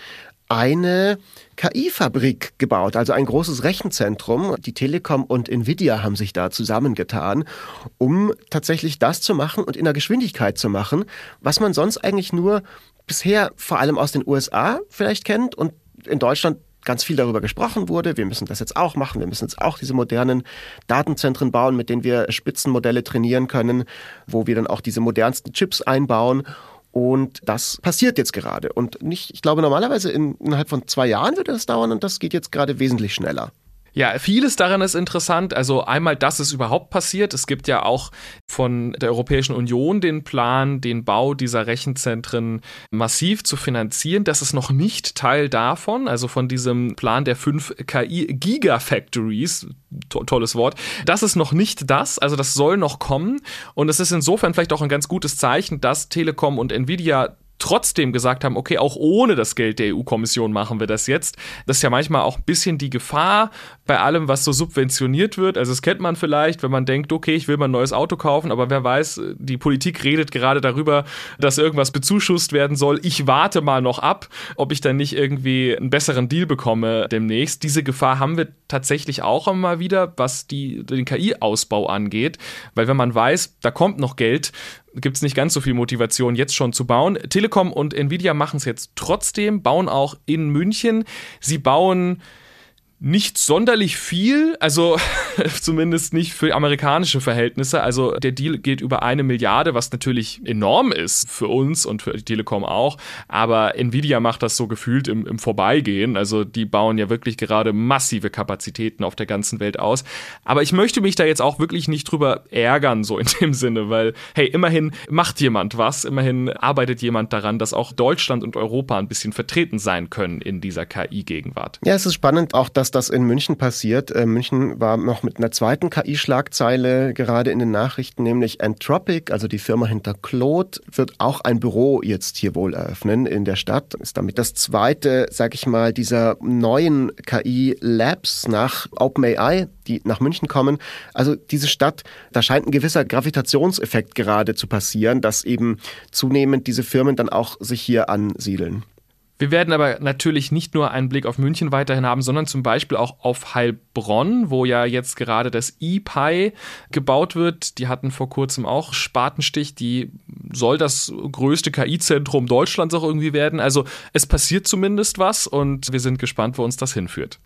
eine K I-Fabrik gebaut, also ein großes Rechenzentrum. Die Telekom und Nvidia haben sich da zusammengetan, um tatsächlich das zu machen und in der Geschwindigkeit zu machen, was man sonst eigentlich nur bisher vor allem aus den U S A vielleicht kennt und in Deutschland ganz viel darüber gesprochen wurde. Wir müssen das jetzt auch machen. Wir müssen jetzt auch diese modernen Datenzentren bauen, mit denen wir Spitzenmodelle trainieren können, wo wir dann auch diese modernsten Chips einbauen. Und das passiert jetzt gerade. Und nicht, ich glaube, normalerweise in, innerhalb von zwei Jahren würde das dauern und das geht jetzt gerade wesentlich schneller. Ja, vieles daran ist interessant. Also einmal, dass es überhaupt passiert. Es gibt ja auch von der Europäischen Union den Plan, den Bau dieser Rechenzentren massiv zu finanzieren. Das ist noch nicht Teil davon, also von diesem Plan der fünf K I-Gigafactories. To- tolles Wort. Das ist noch nicht das, also das soll noch kommen. Und es ist insofern vielleicht auch ein ganz gutes Zeichen, dass Telekom und Nvidia trotzdem gesagt haben, okay, auch ohne das Geld der E U-Kommission machen wir das jetzt. Das ist ja manchmal auch ein bisschen die Gefahr bei allem, was so subventioniert wird. Also das kennt man vielleicht, wenn man denkt, okay, ich will mal ein neues Auto kaufen, aber wer weiß, die Politik redet gerade darüber, dass irgendwas bezuschusst werden soll. Ich warte mal noch ab, ob ich dann nicht irgendwie einen besseren Deal bekomme demnächst. Diese Gefahr haben wir tatsächlich auch immer wieder, was die, den K I-Ausbau angeht. Weil wenn man weiß, da kommt noch Geld, gibt es nicht ganz so viel Motivation, jetzt schon zu bauen. Telekom und Nvidia machen es jetzt trotzdem, bauen auch in München. Sie bauen nicht sonderlich viel, also zumindest nicht für amerikanische Verhältnisse. Also der Deal geht über eine Milliarde, was natürlich enorm ist für uns und für die Telekom auch. Aber Nvidia macht das so gefühlt im, im Vorbeigehen. Also die bauen ja wirklich gerade massive Kapazitäten auf der ganzen Welt aus. Aber ich möchte mich da jetzt auch wirklich nicht drüber ärgern, so in dem Sinne, weil, hey, immerhin macht jemand was, immerhin arbeitet jemand daran, dass auch Deutschland und Europa ein bisschen vertreten sein können in dieser K I-Gegenwart. Ja, es ist spannend auch, dass das in München passiert. Äh, München war noch mit einer zweiten K I-Schlagzeile gerade in den Nachrichten, nämlich Anthropic, also die Firma hinter Claude, wird auch ein Büro jetzt hier wohl eröffnen in der Stadt. Ist damit das zweite, sag ich mal, dieser neuen K I-Labs nach OpenAI, die nach München kommen. Also diese Stadt, da scheint ein gewisser Gravitationseffekt gerade zu passieren, dass eben zunehmend diese Firmen dann auch sich hier ansiedeln. Wir werden aber natürlich nicht nur einen Blick auf München weiterhin haben, sondern zum Beispiel auch auf Heilbronn, wo ja jetzt gerade das E P I gebaut wird. Die hatten vor kurzem auch Spatenstich. Die soll das größte K I-Zentrum Deutschlands auch irgendwie werden. Also es passiert zumindest was und wir sind gespannt, wo uns das hinführt.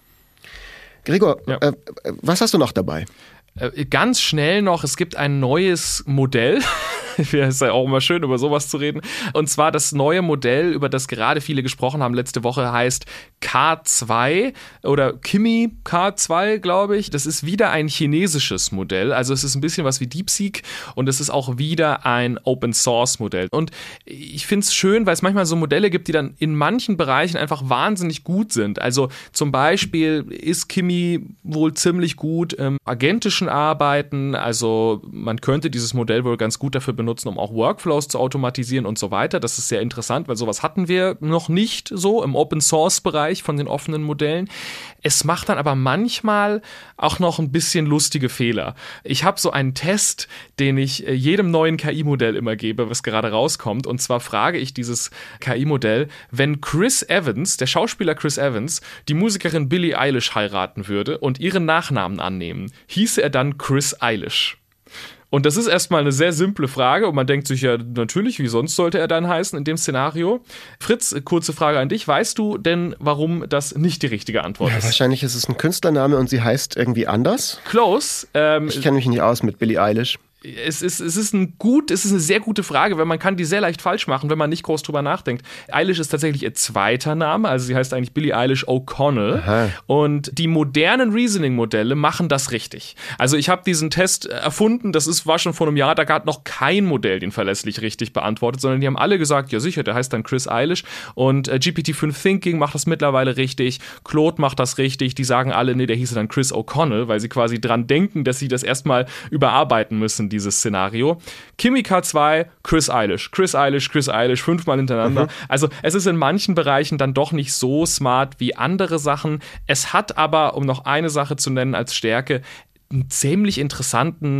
Gregor, ja. äh, was hast du noch dabei? Äh, ganz schnell noch, es gibt ein neues Modell. Es ist ja auch immer schön, über sowas zu reden. Und zwar das neue Modell, über das gerade viele gesprochen haben letzte Woche, heißt K zwei oder Kimi K zwei, glaube ich. Das ist wieder ein chinesisches Modell. Also es ist ein bisschen was wie DeepSeek und es ist auch wieder ein Open-Source-Modell. Und ich finde es schön, weil es manchmal so Modelle gibt, die dann in manchen Bereichen einfach wahnsinnig gut sind. Also zum Beispiel ist Kimi wohl ziemlich gut im agentischen Arbeiten. Also man könnte dieses Modell wohl ganz gut dafür benutzen, benutzen, um auch Workflows zu automatisieren und so weiter. Das ist sehr interessant, weil sowas hatten wir noch nicht so im Open-Source-Bereich von den offenen Modellen. Es macht dann aber manchmal auch noch ein bisschen lustige Fehler. Ich habe so einen Test, den ich jedem neuen K I-Modell immer gebe, was gerade rauskommt. Und zwar frage ich dieses K I-Modell, wenn Chris Evans, der Schauspieler Chris Evans, die Musikerin Billie Eilish heiraten würde und ihren Nachnamen annehmen, hieße er dann Chris Eilish? Und das ist erstmal eine sehr simple Frage und man denkt sich ja natürlich, wie sonst sollte er dann heißen in dem Szenario? Fritz, kurze Frage an dich. Weißt du denn, warum das nicht die richtige Antwort ja, ist? Wahrscheinlich ist es ein Künstlername und sie heißt irgendwie anders. Close. Ähm, ich kenne mich nicht aus mit Billie Eilish. Es ist, es, ist ein gut, es ist eine sehr gute Frage, weil man kann die sehr leicht falsch machen, wenn man nicht groß drüber nachdenkt. Eilish ist tatsächlich ihr zweiter Name, also sie heißt eigentlich Billie Eilish O'Connell. Aha. Und die modernen Reasoning-Modelle machen das richtig. Also ich habe diesen Test erfunden, das ist, war schon vor einem Jahr, da hat noch kein Modell den verlässlich richtig beantwortet, sondern die haben alle gesagt, ja sicher, der heißt dann Chris Eilish. Und äh, G P T fünf Thinking macht das mittlerweile richtig, Claude macht das richtig, die sagen alle, nee, der hieße dann Chris O'Connell, weil sie quasi dran denken, dass sie das erstmal überarbeiten müssen, dieses Szenario. Kimi K zwei, Chris Eilish. Chris Eilish, Chris Eilish, fünfmal hintereinander. Mhm. Also es ist in manchen Bereichen dann doch nicht so smart wie andere Sachen. Es hat aber, um noch eine Sache zu nennen als Stärke, einen ziemlich interessanten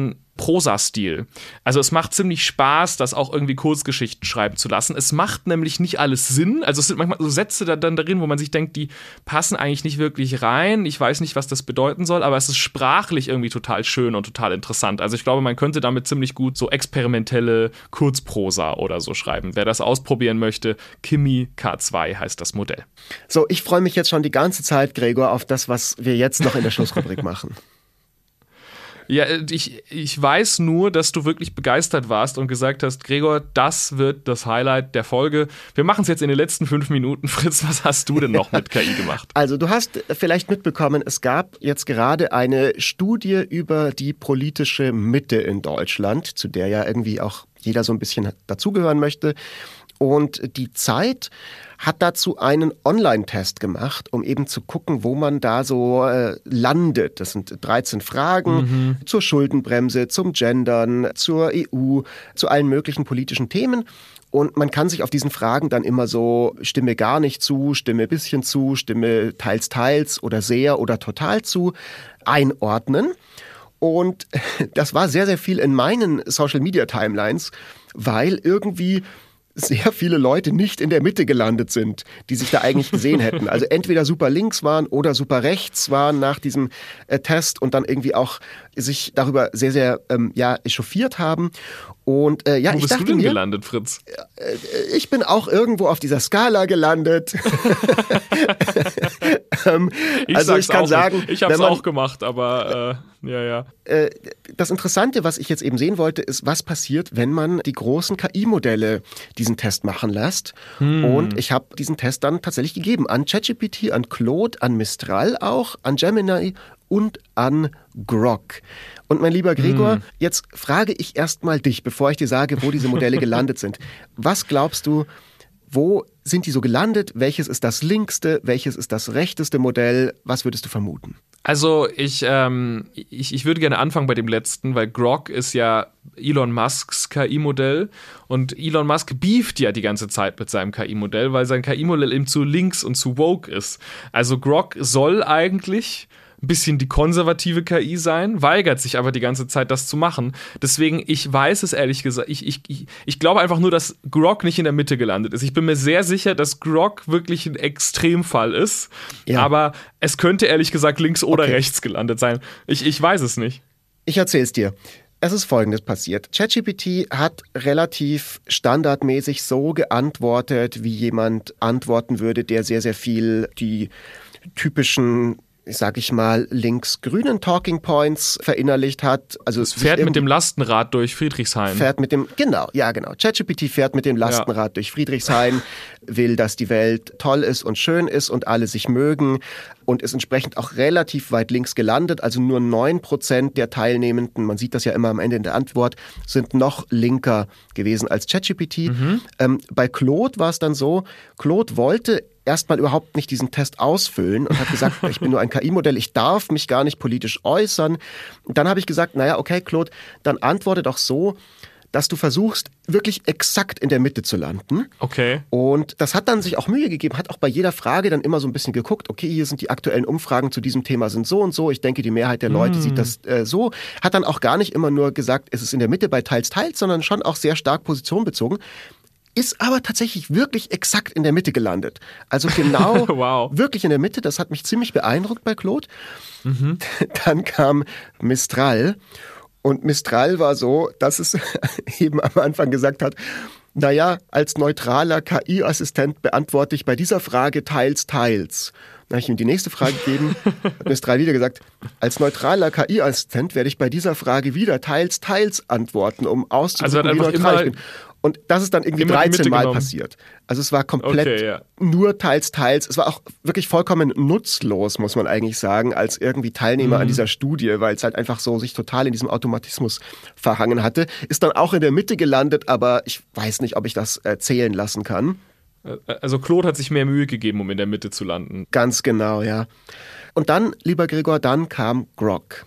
Prosastil. Also es macht ziemlich Spaß, das auch irgendwie Kurzgeschichten schreiben zu lassen. Es macht nämlich nicht alles Sinn. Also es sind manchmal so Sätze da dann darin, wo man sich denkt, die passen eigentlich nicht wirklich rein. Ich weiß nicht, was das bedeuten soll, aber es ist sprachlich irgendwie total schön und total interessant. Also ich glaube, man könnte damit ziemlich gut so experimentelle Kurzprosa oder so schreiben. Wer das ausprobieren möchte, Kimi K zwei heißt das Modell. So, ich freue mich jetzt schon die ganze Zeit, Gregor, auf das, was wir jetzt noch in der Schlussrubrik machen. Ja, ich, ich weiß nur, dass du wirklich begeistert warst und gesagt hast, Gregor, das wird das Highlight der Folge. Wir machen es jetzt in den letzten fünf Minuten. Fritz, was hast du denn noch mit K I gemacht? Also du hast vielleicht mitbekommen, es gab jetzt gerade eine Studie über die politische Mitte in Deutschland, zu der ja irgendwie auch jeder so ein bisschen dazugehören möchte. Und die Zeit hat dazu einen Online-Test gemacht, um eben zu gucken, wo man da so äh, landet. Das sind dreizehn Fragen mhm. zur Schuldenbremse, zum Gendern, zur E U, zu allen möglichen politischen Themen. Und man kann sich auf diesen Fragen dann immer so Stimme gar nicht zu, Stimme bisschen zu, Stimme teils, teils oder sehr oder total zu einordnen. Und das war sehr, sehr viel in meinen Social-Media-Timelines, weil irgendwie sehr viele Leute nicht in der Mitte gelandet sind, die sich da eigentlich gesehen hätten. Also entweder super links waren oder super rechts waren nach diesem äh, Test und dann irgendwie auch sich darüber sehr, sehr ähm, ja, echauffiert haben. Und äh, ja, Wo ich bist dachte du denn mir, gelandet, Fritz? Äh, ich bin auch irgendwo auf dieser Skala gelandet. ähm, ich also ich kann auch sagen, nicht. Ich habe es man, auch gemacht, aber äh, ja, ja. Äh, das Interessante, was ich jetzt eben sehen wollte, ist, was passiert, wenn man die großen K I-Modelle diesen Test machen lässt. Hm. Und ich habe diesen Test dann tatsächlich gegeben an ChatGPT, an Claude, an Mistral auch, an Gemini und an Grok. Und mein lieber Gregor, hm. jetzt frage ich erstmal dich, bevor ich dir sage, wo diese Modelle gelandet sind. Was glaubst du, wo sind die so gelandet? Welches ist das linkste? Welches ist das rechteste Modell? Was würdest du vermuten? Also ich, ähm, ich, ich würde gerne anfangen bei dem letzten, weil Grok ist ja Elon Musks K I-Modell und Elon Musk beeft ja die ganze Zeit mit seinem K I-Modell, weil sein K I-Modell eben zu links und zu woke ist. Also Grok soll eigentlich ein bisschen die konservative K I sein, weigert sich aber die ganze Zeit, das zu machen. Deswegen, ich weiß es ehrlich gesagt, ich, ich, ich, ich glaube einfach nur, dass Grok nicht in der Mitte gelandet ist. Ich bin mir sehr sicher, dass Grok wirklich ein Extremfall ist, ja. Aber es könnte ehrlich gesagt links oder okay. rechts gelandet sein. Ich, ich weiß es nicht. Ich erzähl's dir. Es ist Folgendes passiert. ChatGPT hat relativ standardmäßig so geantwortet, wie jemand antworten würde, der sehr, sehr viel die typischen, sag ich mal, links-grünen Talking Points verinnerlicht hat. Also es fährt mit dem Lastenrad durch Friedrichshain. Fährt mit dem, genau, ja genau. ChatGPT fährt mit dem Lastenrad ja. durch Friedrichshain, will, dass die Welt toll ist und schön ist und alle sich mögen und ist entsprechend auch relativ weit links gelandet. Also nur neun Prozent der Teilnehmenden, man sieht das ja immer am Ende in der Antwort, sind noch linker gewesen als ChatGPT. Mhm. Ähm, bei Claude war es dann so, Claude wollte erstmal überhaupt nicht diesen Test ausfüllen und hat gesagt, ich bin nur ein K I-Modell, ich darf mich gar nicht politisch äußern. Und dann habe ich gesagt, naja, okay, Claude, dann antworte doch so, dass du versuchst, wirklich exakt in der Mitte zu landen. Okay. Und das hat dann sich auch Mühe gegeben, hat auch bei jeder Frage dann immer so ein bisschen geguckt, okay, hier sind die aktuellen Umfragen zu diesem Thema sind so und so, ich denke, die Mehrheit der Leute mm. sieht das äh, so. Hat dann auch gar nicht immer nur gesagt, es ist in der Mitte bei teils, teils, sondern schon auch sehr stark Position bezogen. Ist aber tatsächlich wirklich exakt in der Mitte gelandet. Also genau wow. wirklich in der Mitte. Das hat mich ziemlich beeindruckt bei Claude. Mhm. Dann kam Mistral. Und Mistral war so, dass es eben am Anfang gesagt hat, naja, als neutraler K I-Assistent beantworte ich bei dieser Frage teils, teils. Dann habe ich ihm die nächste Frage gegeben, hat Mistral wieder gesagt, als neutraler K I-Assistent werde ich bei dieser Frage wieder teils, teils antworten, um auszudrücken, also wie neutral ich bin. Und das ist dann irgendwie dreizehn Mal passiert. Also es war komplett okay, ja. nur teils, teils. Es war auch wirklich vollkommen nutzlos, muss man eigentlich sagen, als irgendwie Teilnehmer mhm. an dieser Studie, weil es halt einfach so sich total in diesem Automatismus verhangen hatte. Ist dann auch in der Mitte gelandet, aber ich weiß nicht, ob ich das äh, zählen lassen kann. Also Claude hat sich mehr Mühe gegeben, um in der Mitte zu landen. Ganz genau, ja. Und dann, lieber Gregor, dann kam Grok.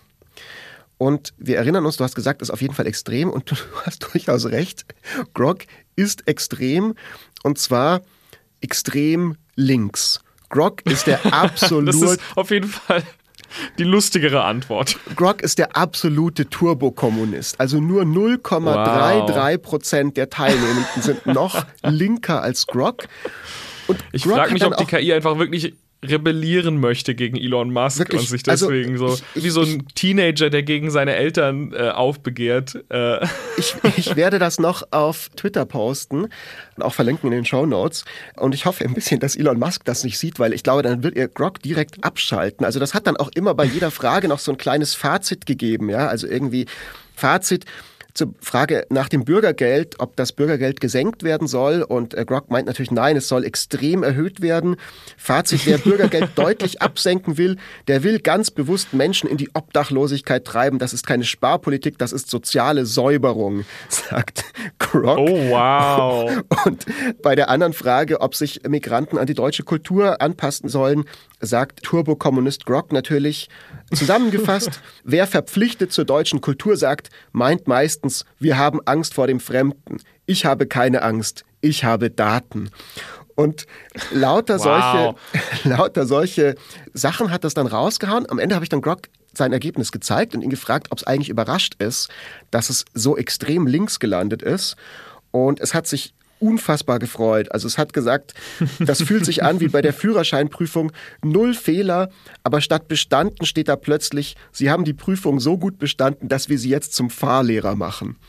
Und wir erinnern uns, du hast gesagt, das ist auf jeden Fall extrem und du hast durchaus recht. Grok ist extrem und zwar extrem links. Grok ist der absolut... das ist auf jeden Fall Die lustigere Antwort. Grog ist der absolute Turbokommunist. Also nur null Komma dreiunddreißig Prozent der Teilnehmenden sind noch linker als Grog. Und ich frage mich, ob die K I einfach wirklich rebellieren möchte gegen Elon Musk wirklich, und sich deswegen also so ich, wie so ein ich, Teenager, der gegen seine Eltern äh, aufbegehrt. Äh. Ich, ich werde das noch auf Twitter posten und auch verlinken in den Shownotes. Und ich hoffe ein bisschen, dass Elon Musk das nicht sieht, weil ich glaube, dann wird er Grog direkt abschalten. Also das hat dann auch immer bei jeder Frage noch so ein kleines Fazit gegeben. Ja, also irgendwie Fazit zur Frage nach dem Bürgergeld, ob das Bürgergeld gesenkt werden soll. Und äh, Grog meint natürlich, nein, es soll extrem erhöht werden. Fazit, wer Bürgergeld deutlich absenken will, der will ganz bewusst Menschen in die Obdachlosigkeit treiben. Das ist keine Sparpolitik, das ist soziale Säuberung, sagt Grog. Oh, wow. Und bei der anderen Frage, ob sich Migranten an die deutsche Kultur anpassen sollen, sagt Turbokommunist Grog natürlich zusammengefasst, wer verpflichtet zur deutschen Kultur sagt, meint meistens, wir haben Angst vor dem Fremden. Ich habe keine Angst, ich habe Daten. Und lauter, wow. solche, lauter solche Sachen hat das dann rausgehauen. Am Ende habe ich dann Grog sein Ergebnis gezeigt und ihn gefragt, ob es eigentlich überrascht ist, dass es so extrem links gelandet ist. Und es hat sich unfassbar gefreut. Also es hat gesagt, das fühlt sich an wie bei der Führerscheinprüfung, null Fehler, aber statt bestanden steht da plötzlich, Sie haben die Prüfung so gut bestanden, dass wir Sie jetzt zum Fahrlehrer machen.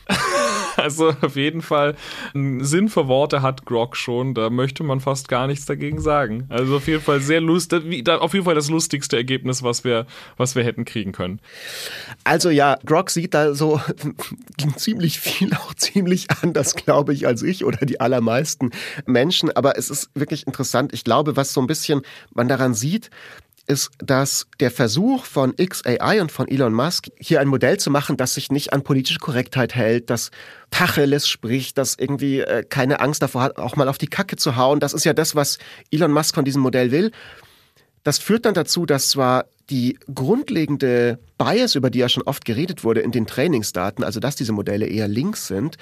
Also auf jeden Fall einen Sinn für Worte hat Grog schon, da möchte man fast gar nichts dagegen sagen. Also auf jeden Fall sehr lustig, auf jeden Fall das lustigste Ergebnis, was wir, was wir hätten kriegen können. Also ja, Grog sieht da so ziemlich viel auch ziemlich anders, glaube ich, als ich oder die allermeisten Menschen. Aber es ist wirklich interessant. Ich glaube, was so ein bisschen man daran sieht, ist, dass der Versuch von X A I und von Elon Musk, hier ein Modell zu machen, das sich nicht an politische Korrektheit hält, das Tacheles spricht, das irgendwie äh, keine Angst davor hat, auch mal auf die Kacke zu hauen. Das ist ja das, was Elon Musk von diesem Modell will. Das führt dann dazu, dass zwar die grundlegende Bias, über die ja schon oft geredet wurde in den Trainingsdaten, also dass diese Modelle eher links sind,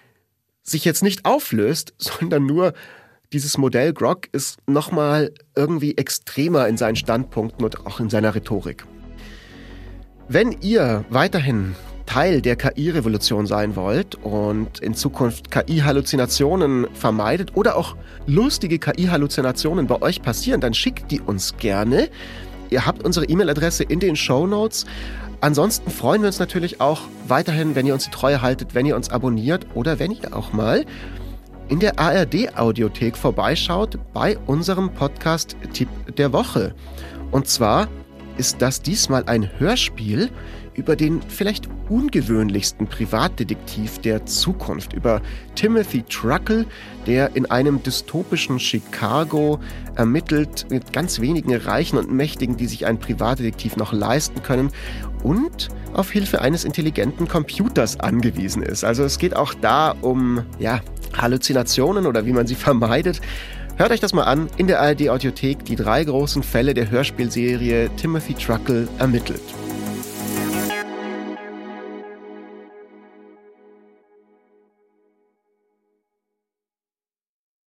sich jetzt nicht auflöst, sondern nur dieses Modell Grog ist nochmal irgendwie extremer in seinen Standpunkten und auch in seiner Rhetorik. Wenn ihr weiterhin Teil der K I-Revolution sein wollt und in Zukunft K I-Halluzinationen vermeidet oder auch lustige K I-Halluzinationen bei euch passieren, dann schickt die uns gerne. Ihr habt unsere E-Mail-Adresse in den Shownotes. Ansonsten freuen wir uns natürlich auch weiterhin, wenn ihr uns die Treue haltet, wenn ihr uns abonniert oder wenn ihr auch mal in der A R D-Audiothek vorbeischaut bei unserem Podcast-Tipp der Woche. Und zwar ist das diesmal ein Hörspiel über den vielleicht ungewöhnlichsten Privatdetektiv der Zukunft, über Timothy Truckle, der in einem dystopischen Chicago ermittelt mit ganz wenigen Reichen und Mächtigen, die sich einen Privatdetektiv noch leisten können und auf Hilfe eines intelligenten Computers angewiesen ist. Also es geht auch da um ja, Halluzinationen oder wie man sie vermeidet. Hört euch das mal an, in der A R D-Audiothek, die drei großen Fälle der Hörspielserie Timothy Truckle ermittelt.